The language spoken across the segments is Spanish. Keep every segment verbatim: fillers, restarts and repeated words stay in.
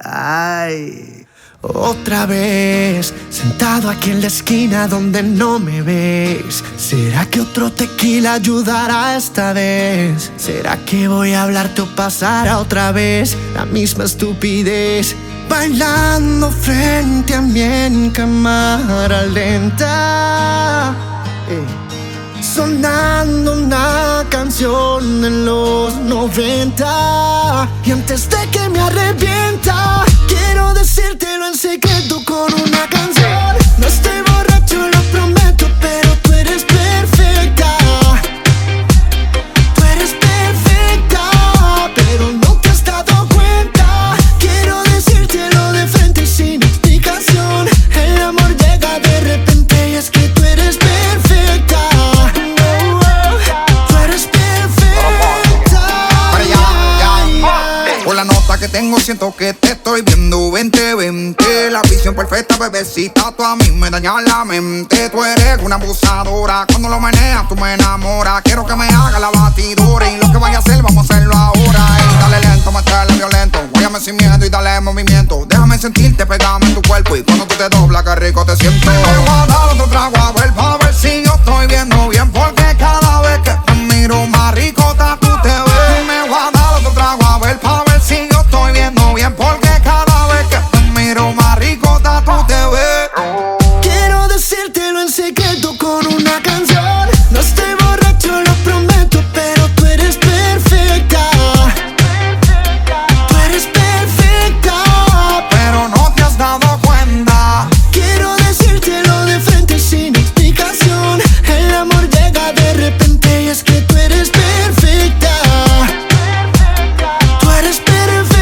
Ay. Otra vez, sentado aquí en la esquina donde no me ves. ¿Será que otro tequila ayudará esta vez? ¿Será que voy a hablarte o pasará otra vez la misma estupidez? Bailando frente a mí en cámara lenta, eh. Sonando una canción de los noventa. Y antes de que me arrepienta, quiero decírtelo en secreto con una canción. No estoy borracho, lo prometo, pero tú eres perfecta. Tú eres perfecta, pero no te has dado cuenta. Quiero decírtelo de frente y sin explicación. El amor llega de repente y es que tú eres perfecta. Que tengo, siento que te estoy viendo. Vente, vente, la visión perfecta, bebecita. Tú a mí me dañas la mente. Tú eres una abusadora. Cuando lo meneas, tú me enamoras. Quiero que me haga la batidora. Y lo que vaya a hacer, vamos a hacerlo ahora. Y dale lento, métele violento. Guáyame sin miedo y dale movimiento. Déjame sentirte, pegame en tu cuerpo. Y cuando tú te doblas, qué rico te siento. Me voy a dar otro trago a ver, pa' ver si yo estoy viendo bien. Porque cada vez que te miro, más ricota tú te ves. Me voy a dar otro trago a ver, pa' ver si yo estoy viendo bien, porque cada vez que te miro más ricota tú te ves. Quiero decírtelo en secreto con una canción. No estoy borracho, lo prometo, pero tú eres perfecta. Tú eres perfecta, pero no te has dado cuenta. Quiero decírtelo de frente y sin explicación. El amor llega de repente y es que tú eres perfecta. Tú eres perfecta.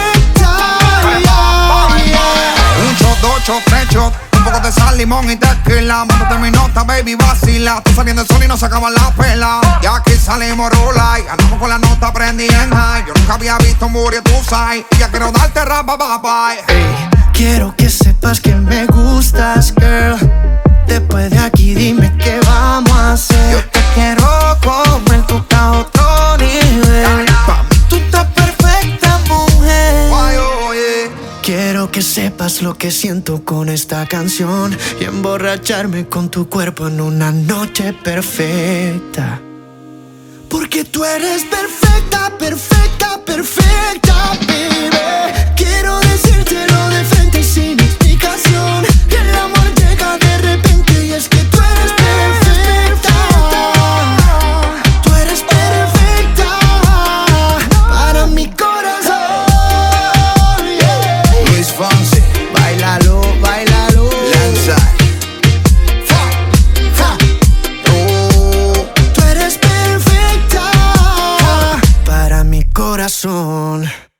Dos, tres shots, un poco de sal, limón y tequila. Mándate mi nota, baby, vacila. Está saliendo el sol y no se acaba la pela. Ya aquí salimos rola y andamos con la nota prendida en high. Yo nunca había visto un booty, tú sabes. Y ya quiero darte rap, bye, bye. Hey, quiero que sepas que me gustas, girl. Después de aquí dime qué vamos a hacer. Yo te quiero comer, tú estás a otro nivel. Pa' mí tú estás perfecta, mujer. Ay, oye. Quiero que sepas lo que siento con esta canción y emborracharme con tu cuerpo en una noche perfecta. Porque tú eres perfecta, perfecta, perfecta, baby. Quiero decírtelo de frente y sin explicación. Que el amor llega de repente y es que tú eres perfecta. Tú eres perfecta para mi corazón. Fonsi, Bailalo, bailalo. Lanza. Fa, fa. Oh. Tú eres perfecta para mi corazón.